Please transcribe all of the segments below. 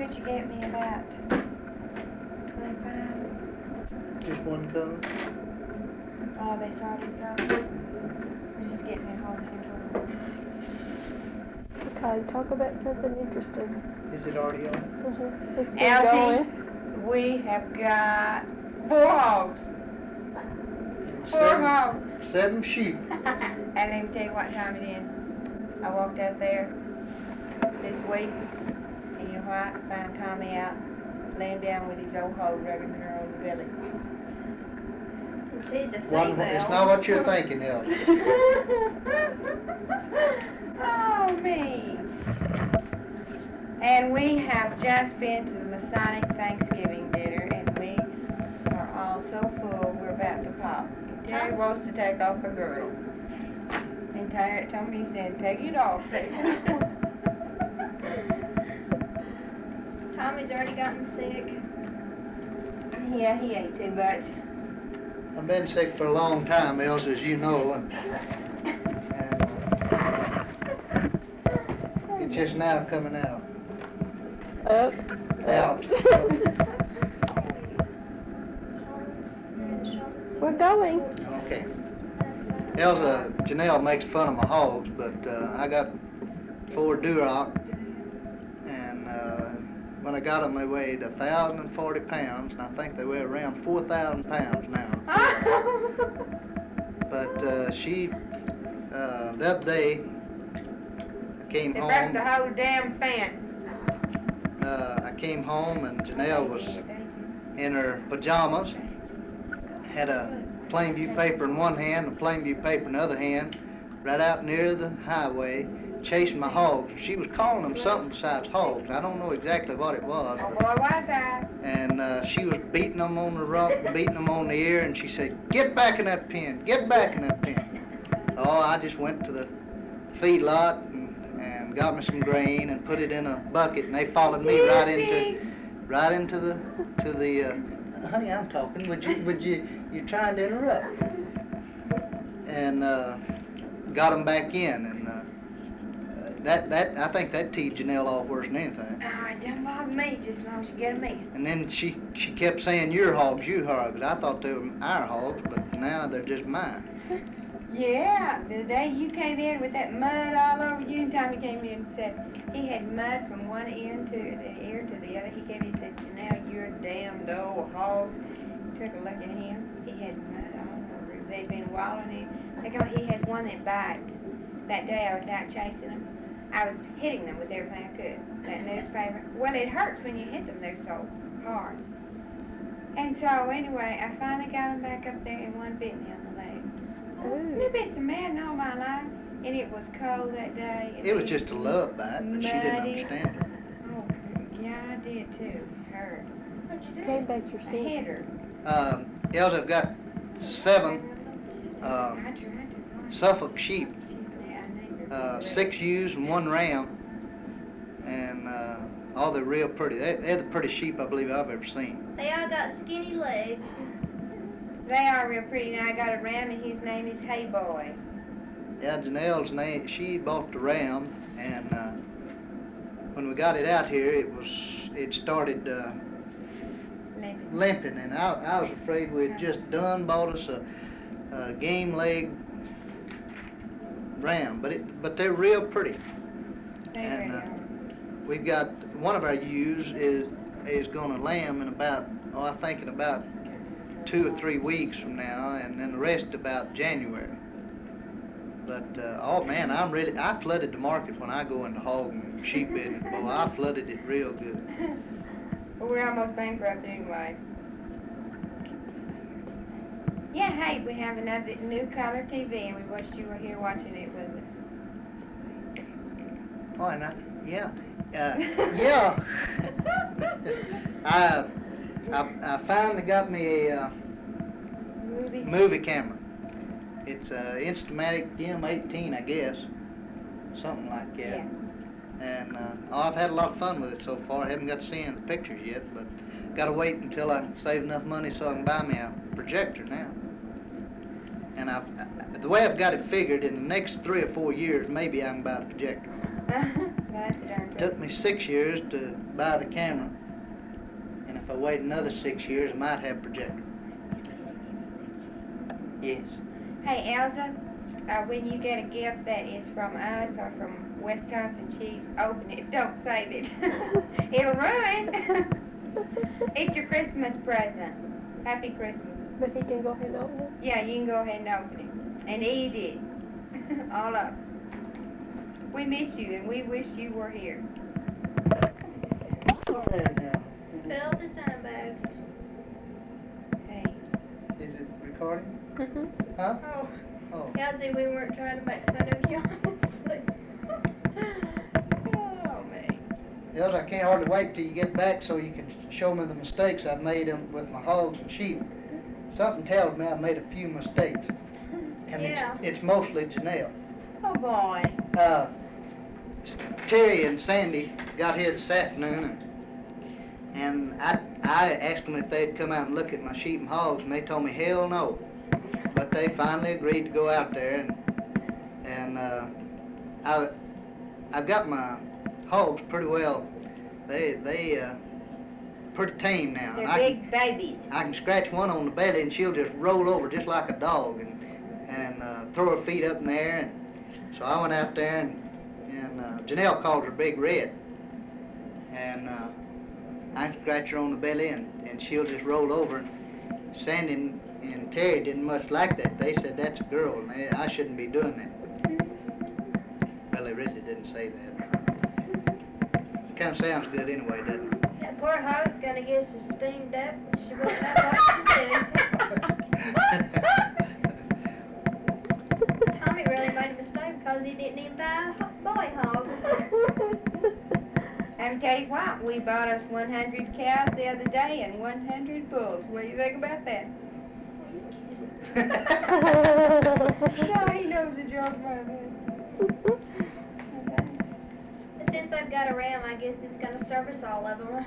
could you get me about 25? Just one color? Oh, they already go. Just getting me a whole handful. Okay, talk about something interesting. Is it already on? It's been Alfie, going. we have got 4 hogs. 4 hogs. 7 sheep. And let me tell you what time it is. I walked out there this week, and you know what? I found Tommy out laying down with his old hog rubbing her on the belly. She's a One, female. it's not what you're thinking, Elsie. Oh, me. And we have just been to the Masonic Thanksgiving dinner, and we are all so full, we're about to pop. And Terry wants to take off her girdle. And Terry told me, he said, take it off, take it off. Tommy's already gotten sick. Yeah, he ate too much. I've been sick for a long time, Elsie, as you know, and it's just now coming out. Up. Out. We're going. Okay. Elsa, Janelle makes fun of my hogs, but I got 4 Duroc, and when I got them, they weighed 1,040 pounds, and I think they weigh around 4,000 pounds now. But the other day, I came They home. broke the whole damn fence. I came home, and Janelle was in her pajamas, had a Plainview paper in one hand, a Plainview paper in the other hand, right out near the highway, chasing my hogs. She was calling them something besides hogs. I don't know exactly what it was. Oh boy, was I. And she was beating them on the rump, beating them on the ear, and she said, get back in that pen, get back in that pen. Oh, I just went to the feedlot and got me some grain and put it in a bucket, and they followed me right into the honey, I'm talking. You're trying to interrupt. And got them back in, and I think that teed Janelle off worse than anything. Oh, it doesn't bother me, just as long as you get them in. And then she kept saying, your hogs, you hogs. I thought they were our hogs, but now they're just mine. Yeah, the day you came in with that mud all over you, and Tommy came in and said he had mud from one ear to the other. He came in and said, Janelle, you're damned old hog. Took a look at him. He had mud all over him. They'd been wallowing him. He has one that bites. That day I was out chasing them. I was hitting them with everything I could. That newspaper. Well, it hurts when you hit them. They're so hard. And so anyway, I finally got them back up there, and one bit me on the leg. I've been so mad all my life, and it was cold that day. It was just a love bite, but she didn't understand it. Oh, yeah, I did too. It hurt. What'd you do? Came back your I seat. hit her. Elsa, I've got 7 Suffolk sheep, 6 ewes and 1 ram, and all they're real pretty. They're the prettiest sheep I believe I've ever seen. They all got skinny legs. They are real pretty. Now I got a ram, and his name is Hey Boy. Yeah, Janelle's name, she bought the ram, and when we got it out here, it started limping, and I was afraid we had just done bought us a game leg ram, but they're real pretty. And we've got one of our ewes is going to lamb in about, I think in about 2 or 3 weeks from now, and then the rest about January. But oh man, I flooded the market when I go into hog and sheep business. Boy, I flooded it real good. Well, we're almost bankrupt anyway. Yeah, hey, we have another new color TV, and we wished you were here watching it with us. Oh, and yeah. I finally got me a movie camera. It's a Instamatic M18, I guess, something like that. Yeah. And I've had a lot of fun with it so far. I haven't got to see any of the pictures yet, but got to wait until I save enough money so I can buy me a projector now. And the way I've got it figured, in the next 3 or 4 years, maybe I can buy a projector. That's the darn It truth. took me 6 years to buy the camera, and if I wait another 6 years, I might have a projector. Yes. Hey, Elsa, when you get a gift that is from us or from Wisconsin Cheese, open it. Don't save it. It'll ruin. It's your Christmas present. Happy Christmas. But he can go ahead and open it. Yeah, you can go ahead and open it. And eat it. All up. We miss you and we wish you were here. There now. Fill the sandbags. Hey. Is it recording? Mm-hmm. Huh? Oh, Oh. Elsie, we weren't trying to make fun of you, honestly. Oh, man. Els, I can't hardly wait till you get back so you can show me the mistakes I've made with my hogs and sheep. Something tells me I've made a few mistakes. And Yeah. it's mostly Janelle. Oh, boy. Terry and Sandy got here this afternoon, and I asked them if they'd come out and look at my sheep and hogs, and they told me hell no. But they finally agreed to go out there, and I've got my hogs pretty well. They pretty tame now. They're And big babies. I can scratch one on the belly, and she'll just roll over just like a dog, and throw her feet up in the air. And so I went out there, and Janelle calls her Big Red, and I can scratch her on the belly, and she'll just roll over. And Sandy and Terry didn't much like that. They said that's a girl, and I shouldn't be doing that. Well, they really didn't say that. It kind of sounds good anyway, doesn't it? That poor hog's gonna get so steamed up, she won't know what to do. Tommy really made a mistake because he didn't even buy a boy hog. Let me tell you what, we bought us 100 cows the other day and 100 bulls. What do you think about that? No, he knows the joke about that. But since they've got a ram, I guess it's gonna service all of them.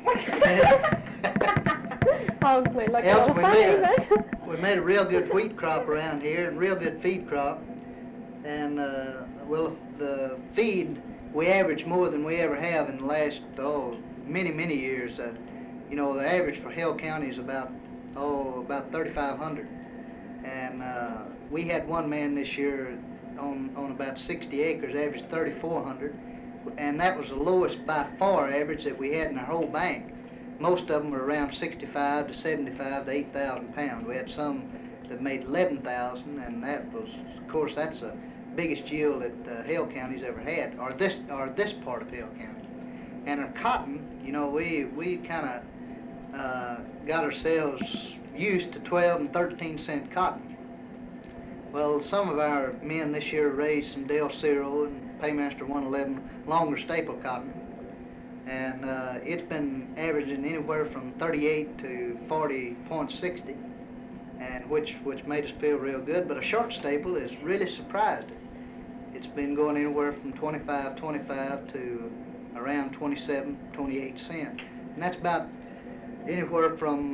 Hogs made like a Elsa, little honey, we made a real good wheat crop around here, and real good feed crop. And well, the feed, we average more than we ever have in the last many years. You know, the average for Hale County is about 3,500. And we had one man this year on about 60 acres, averaged 3,400, and that was the lowest by far average that we had in our whole bank. Most of them were around 65 to 75 to 8,000 pounds. We had some that made 11,000, and that was, of course, that's the biggest yield that Hale County's ever had, or this part of Hale County. And our cotton, you know, we kind of got ourselves used to 12 and 13 cent cotton. Well, some of our men this year raised some Del Ciro and Paymaster 111 longer staple cotton, and it's been averaging anywhere from 38 to 40.60, and which made us feel real good. But a short staple has really surprised it. It's been going anywhere from 25 to around 27, 28 cents, and that's about anywhere from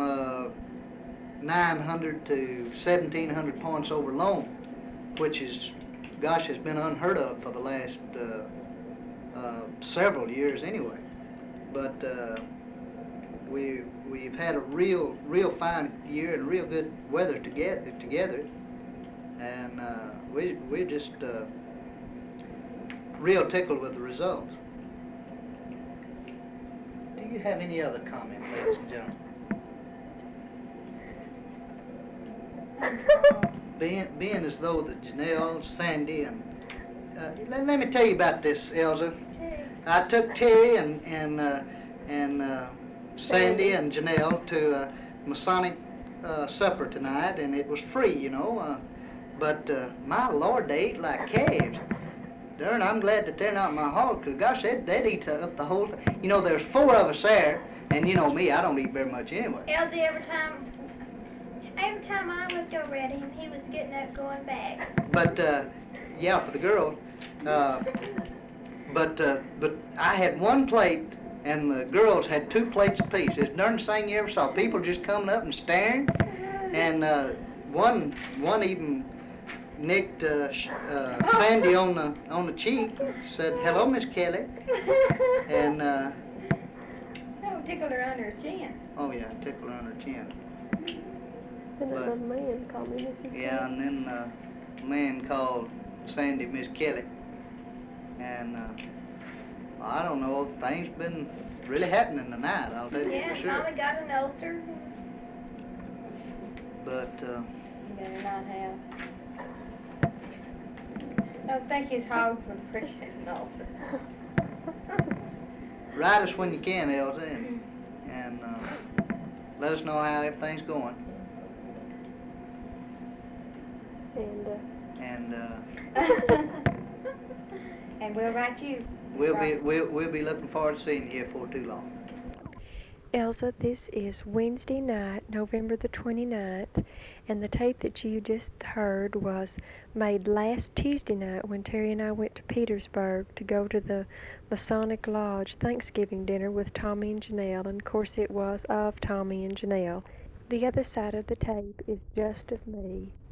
900 to 1,700 points over loan, which is, gosh, has been unheard of for the last several years anyway. But we've had a real fine year and real good weather together, and we're just real tickled with the results. Do you have any other comment, ladies and gentlemen? Being as though that Janelle, Sandy, and let me tell you about this, Elsa. I took Terry and Sandy and Janelle to a Masonic supper tonight, and it was free, you know. But my Lord, they ate like calves. Darn, I'm glad that they're not my hog, because gosh, they'd eat up the whole thing. You know, there's 4 of us there, and you know me, I don't eat very much anyway. Elsie, every time I looked over at him, he was getting up, going back. But yeah, for the girl. But I had 1 plate, and the girls had 2 plates apiece. It's the darndest thing you ever saw. People just coming up and staring, and one even nicked Sandy on the cheek. Said, "Hello, Miss Kelly." And Oh, tickled her under her chin. oh yeah, tickled her on her chin. And But- another man called me Mrs. Yeah, Kelly. and then a man called Sandy Miss Kelly. And I don't know, things been really happening tonight, I'll tell you Yeah, for sure. Tommy got an ulcer. But You better not have. I don't think his hogs would appreciate an ulcer. write us when you can, Elsa, and let us know how everything's going. And And And we'll write you. we'll be looking forward to seeing you here before too long. Elsa, this is Wednesday night, November the 29th, and the tape that you just heard was made last Tuesday night when Terry and I went to Petersburg to go to the Masonic Lodge Thanksgiving dinner with Tommy and Janelle, and of course it was of Tommy and Janelle. The other side of the tape is just of me.